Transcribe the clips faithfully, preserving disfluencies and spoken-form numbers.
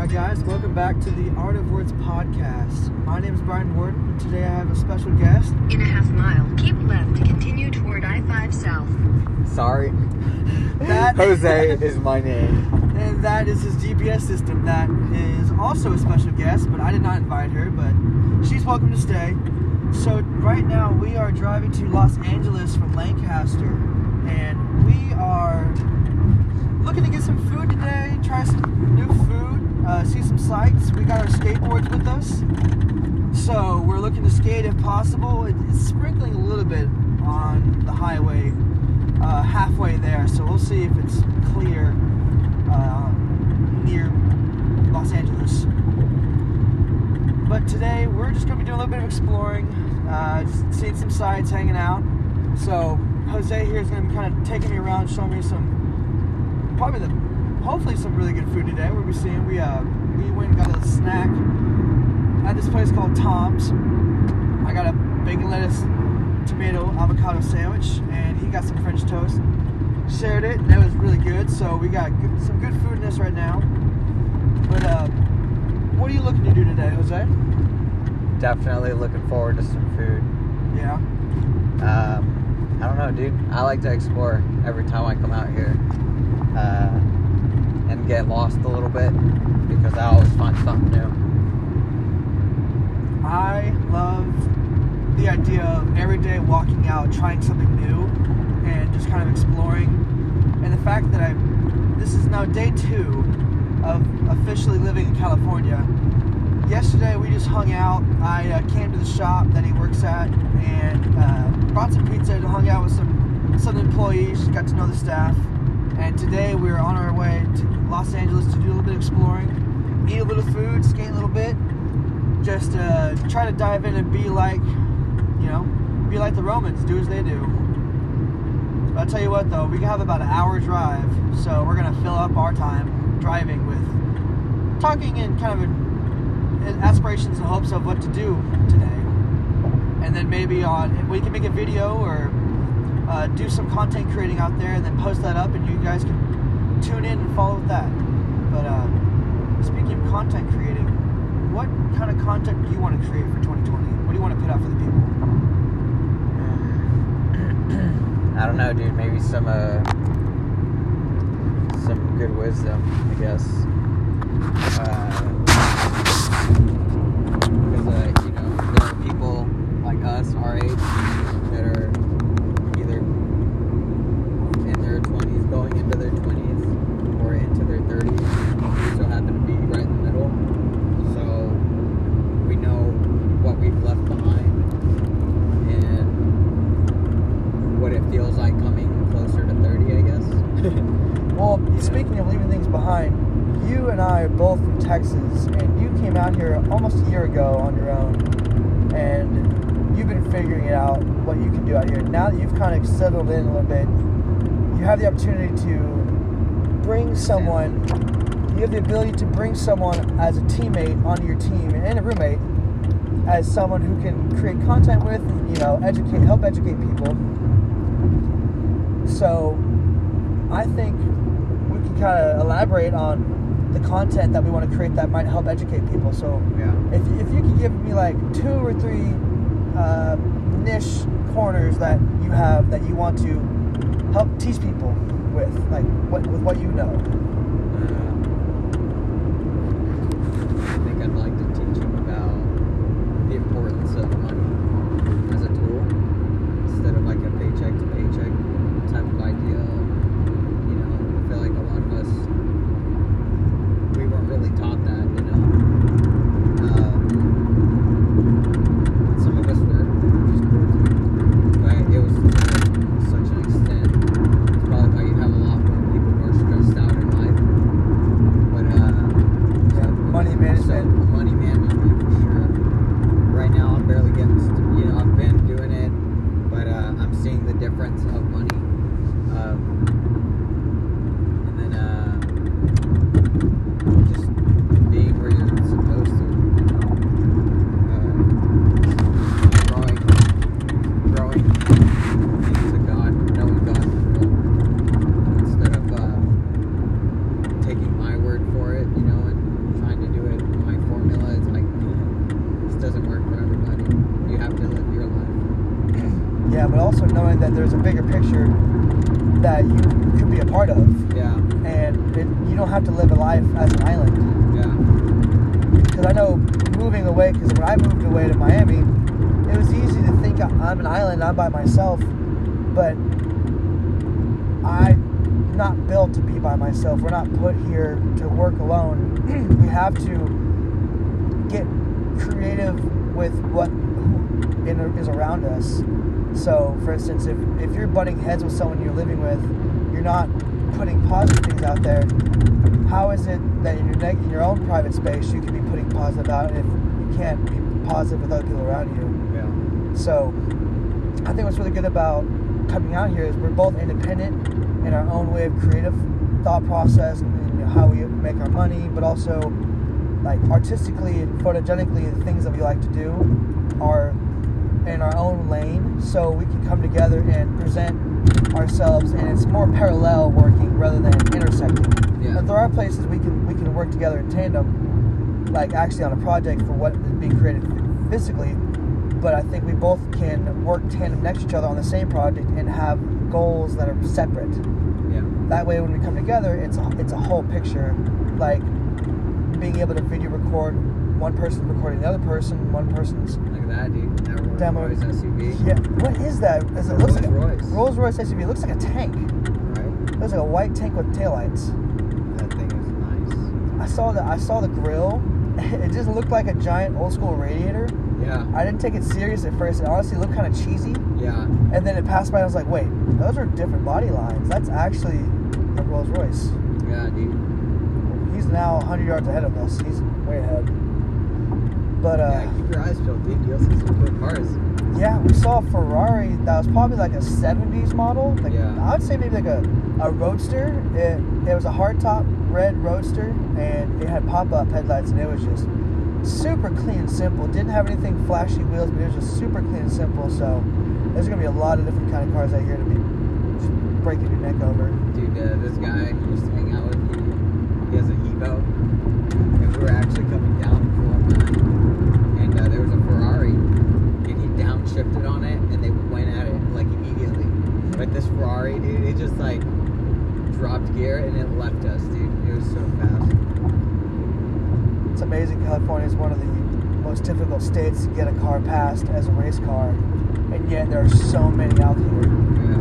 guys, welcome back to the Art of Words podcast. My name is Brian Warden, and today I have a special guest. In a half mile, keep left to continue toward I five South. Sorry. That Jose is my name. And that is his G P S system. That is also a special guest, but I did not invite her, but she's welcome to stay. So right now we are driving to Los Angeles from Lancaster, and we are looking to get some food today, try some new food, uh, see some sights. We got our skateboards with us, so we're looking to skate if possible. It, it's sprinkling a little bit on the highway uh, halfway there, so we'll see if it's clear uh, near Los Angeles. But today we're just going to be doing a little bit of exploring, uh, just seeing some sights, hanging out. So Jose here is going to be kind of taking me around, showing me some, probably the, hopefully some really good food today. We'll be seeing, we uh, we went and got a snack at this place called Tom's. I got a bacon, lettuce, tomato, avocado sandwich, and he got some French toast. Shared it, and that was really good. So we got good, some good food in this right now. But uh, what are you looking to do today, Jose? Definitely looking forward to some food. Yeah. Um, I don't know, dude. I like to explore every time I come out here. Uh, and get lost a little bit because I always find something new. I love the idea of every day walking out, trying something new, and just kind of exploring. And the fact that I, this is now day two of officially living in California. Yesterday we just hung out. I uh, came to the shop that he works at and uh, brought some pizza and hung out with some some employees, got to know the staff. And today we're on our way to Los Angeles to do a little bit of exploring, eat a little food, skate a little bit, just uh, try to dive in and be like, you know, be like the Romans, do as they do. But I'll tell you what though, we have about an hour drive, so we're going to fill up our time driving with talking and kind of aspirations and hopes of what to do today. And then maybe on, we can make a video or uh, do some content creating out there and then post that up and you guys can tune in and follow with that. But uh, speaking of content creating, what kind of content do you want to create for twenty twenty? What do you want to put out for the people? I don't know, dude. Maybe some uh, some good wisdom, I guess. Uh, because uh, you know, there are people like us, our age, that are either in their twenties, going into their twenties, or into their thirties. We still happen to be right in the middle. So we know what we've left behind and what it feels like coming closer to thirty, I guess. Well, speaking of leaving things behind, you and I are both from Texas, and you came out here almost a year ago on your own, and you've been figuring it out, what you can do out here. Now that you've kind of settled in a little bit, you have the opportunity to bring someone, you have the ability to bring someone as a teammate onto your team, and a roommate, as someone who can create content with, you know, educate, help educate people. So, I think we can kind of elaborate on the content that we want to create that might help educate people. So, Yeah. if if you could give me like two or three uh, niche corners that you have that you want to help teach people with, like what with what you know. Uh, I think I'd like to teach them about the importance of money as a tool instead of like a paycheck to paycheck type of idea. You know, I feel like a lot of us, we weren't really taught that, you know. Um, some of us were, which is cool too. But it was to such an extent. It's probably why you have a lot more people who are stressed out in life. then there's a bigger picture that you could be a part of. Yeah. And it, you don't have to live a life as an island. Yeah. Because I know moving away, because when I moved away to Miami, it was easy to think I'm an island, I'm by myself, but I'm not built to be by myself. We're not put here to work alone. We have to get creative with what is around us. So, for instance, if, if you're butting heads with someone you're living with, you're not putting positive things out there. How is it that in your neg- in your own private space you can be putting positive out if you can't be positive with other people around you? Yeah. So, I think what's really good about coming out here is we're both independent in our own way of creative thought process and, and how we make our money, but also like artistically and photogenically, the things that we like to do are in our own lane, so we can come together and present ourselves, and it's more parallel working rather than intersecting. Yeah. But there are places we can we can work together in tandem, like actually on a project for what is being created physically. But I think we both can work tandem next to each other on the same project and have goals that are separate. Yeah. That way, when we come together, it's a, it's a whole picture. Like being able to video record one person recording the other person, one person's Look at that, dude. That Rolls demo. Royce S U V. Yeah, what is that? Is it looks like a Rolls-Royce. Rolls Royce S U V. It looks like a tank. Right? It looks like a white tank with taillights. That thing is nice. I saw the I saw the grill. It just looked like a giant old school radiator. Yeah. I didn't take it serious at first. It honestly looked kind of cheesy. Yeah. And then it passed by. And I was like, wait, those are different body lines. That's actually a Rolls Royce. Yeah, dude. He's now one hundred yards ahead of us. He's way ahead. But uh, Yeah, keep your eyes peeled, dude. You'll see some cool cars. yeah, we saw a Ferrari that was probably like a seventies model. Like, Yeah. I would say maybe like a, a Roadster. It, it was a hardtop red Roadster, and it had pop-up headlights, and it was just super clean and simple. Didn't have anything flashy wheels, but it was just super clean and simple. So there's going to be a lot of different kind of cars out here to be just breaking your neck over. Dude, uh, this guy who used to hang out with, he, he has an Evo. And we were actually coming down for one night. And uh, there was a Ferrari. And he downshifted on it, and they went at it, like, immediately. But this Ferrari, dude, it just, like, dropped gear, and it left us, dude. It was so fast. It's amazing. California is one of the most difficult states to get a car passed as a race car, and yet there are so many out here. Yeah.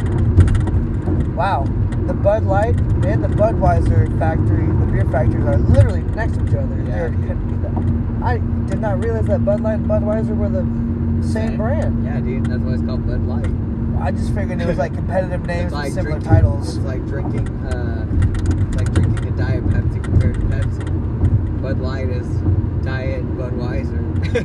Wow, the Bud Light and the Budweiser factory, the beer factories are literally next to each other. Yeah. They're- I did not realize that Bud Light and Budweiser were the same, Same. brand. Yeah, dude, that's why it's called Bud Light. I just figured it was like competitive names It's like with similar drinking, titles. It's like drinking, uh, it's like drinking a Diet Pepsi compared to Pepsi. Bud Light is Diet Budweiser.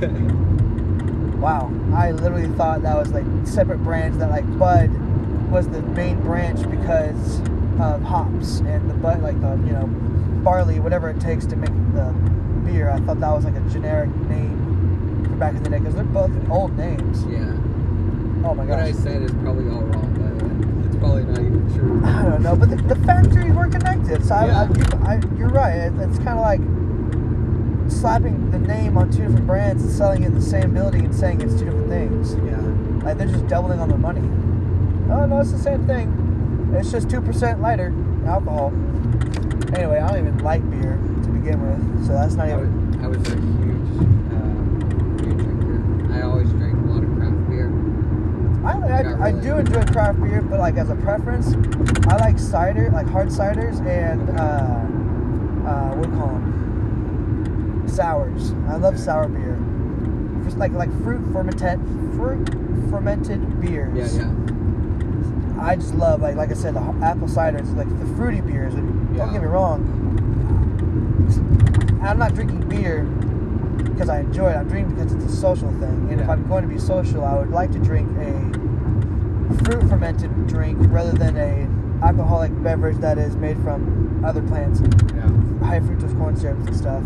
Wow, I literally thought that was like separate brands. That like Bud was the main branch because of hops and the Bud, like the you know barley, whatever it takes to make the beer. I thought that was like a generic name for back in the day because they're both old names. Yeah. Oh my What I gosh. said is probably all wrong, by the way. It's probably not even true. I don't know, but the, the factories were connected. So Yeah. I, I, you, I, you're right. It, it's kind of like slapping the name on two different brands and selling it in the same building and saying it's two different things. Yeah. Like they're just doubling on their money. Oh no, it's the same thing. It's just two percent lighter alcohol. Anyway, I don't even like beer to begin with, so that's not I was, even. I was a huge uh, beer drinker. I always drank a lot of craft beer. I, I, Not I really. do enjoy craft beer, but like as a preference, I like cider, like hard ciders and uh, uh, what do you call them? Sours. I love Okay. sour beer. Just like like fruit fermented fruit fermented beers. Yeah, yeah. I just love like like I said the h- apple ciders, like the fruity beers. And Yeah. don't get me wrong, I'm not drinking beer because I enjoy it. I'm drinking because it's a social thing. And if Yeah. I'm going to be social, I would like to drink a fruit fermented drink rather than a alcoholic beverage that is made from other plants, Yeah. high fructose corn syrups and stuff.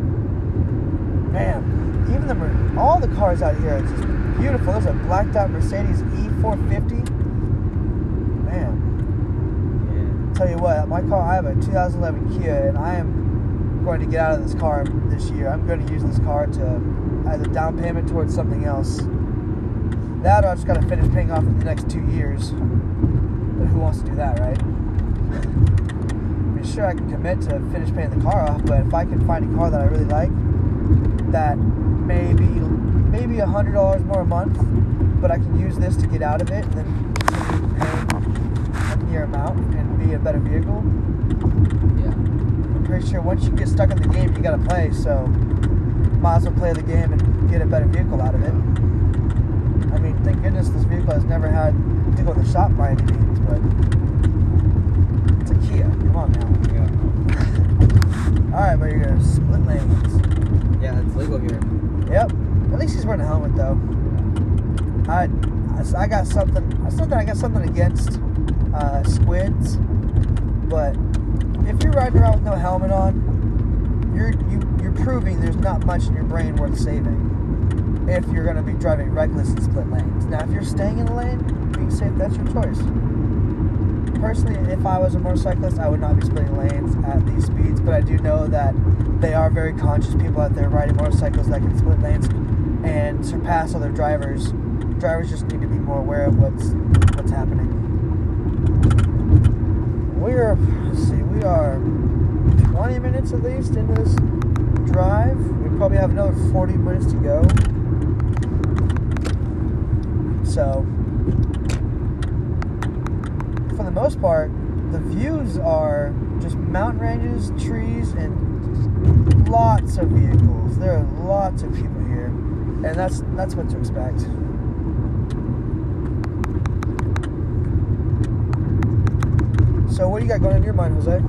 Man, even the mer- all the cars out here are just beautiful. There's a blacked out Mercedes E four fifty. Man, Yeah. tell you what, my car, I have a two thousand eleven Kia, and I am going to get out of this car this year. I'm going to use this car to as a down payment towards something else. That or I just gotta finish paying off in the next two years. But who wants to do that, right? I mean, sure, I can commit to finish paying the car off, but if I can find a car that I really like, that maybe maybe a hundred dollars more a month, but I can use this to get out of it and then continue paying a near amount and be a better vehicle. Yeah. I'm pretty sure once you get stuck in the game, you gotta play, so might as well play the game and get a better vehicle out of it. I mean, thank goodness this vehicle has never had to go to the shop by any means, but it's a Kia. Come on now. Yeah. Alright, but you're gonna split lanes. Yeah, it's legal here. Yep. At least he's wearing a helmet, though. I, I, I got something. It's not that I got something against uh, squids, but if you're riding around with no helmet on, you're you, you're proving there's not much in your brain worth saving. If you're going to be driving reckless in split lanes. Now, if you're staying in the lane, being safe, that's your choice. Personally, if I was a motorcyclist, I would not be splitting lanes at these speeds, but I do know that they are very conscious people out there riding motorcycles that can split lanes and surpass other drivers. Drivers just need to be more aware of what's what's happening. We're, let's see, we are twenty minutes at least into this drive. We probably have another forty minutes to go. So, for the most part, the views are just mountain ranges, trees, and lots of vehicles. There are lots of people here, and that's that's what to expect. So, what do you got going in your mind, Jose?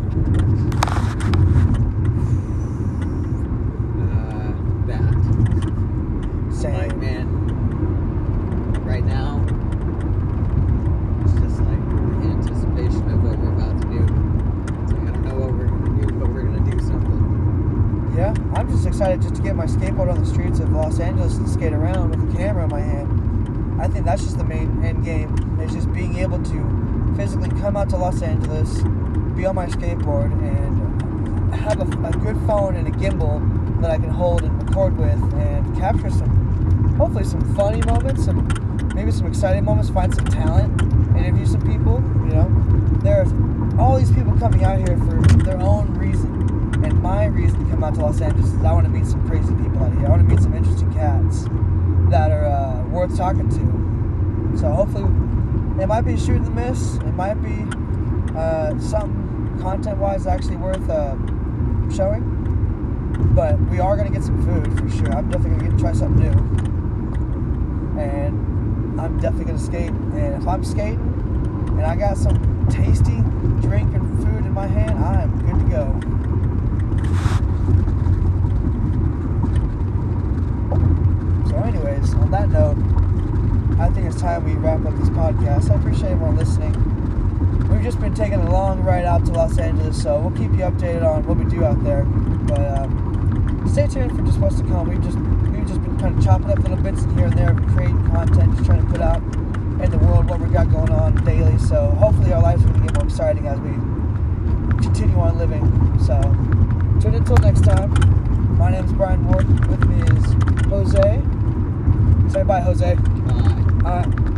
Uh, that. Same. Like, man, right now, it's just like the anticipation of what we're about to do. It's like, I don't know what we're going to do, but we're going to do something. Yeah, I'm just excited just to get my skateboard on the streets of Los Angeles and skate around with a camera in my hand. I think that's just the main end game, is just being able to physically come out to Los Angeles, be on my skateboard, and have a, a good phone and a gimbal that I can hold and record with and capture some, hopefully some funny moments, some maybe some exciting moments, find some talent, interview some people, you know. There's all these people coming out here for their own reason, and my reason to come out to Los Angeles is I want to meet some crazy people out here. I want to meet some interesting cats that are uh, worth talking to. So hopefully, it might be a shoot and the miss. It might be uh, something content-wise actually worth uh, showing. But we are going to get some food for sure. I'm definitely going to get to try something new. And I'm definitely going to skate. And if I'm skating and I got some tasty drink and food in my hand, I am good to go. So anyways, on that note, I think it's time we wrap up this podcast. I appreciate everyone listening. We've just been taking a long ride out to Los Angeles, so we'll keep you updated on what we do out there. But um, stay tuned for just what's to come. We've just we've just been kind of chopping up little bits here and there, creating content, just trying to put out in the world what we got going on daily. So hopefully our lives are going to get more exciting as we continue on living. So tune in until next time. My name is Brian Ward. With me is Jose. Say bye, Jose. Bye. All right.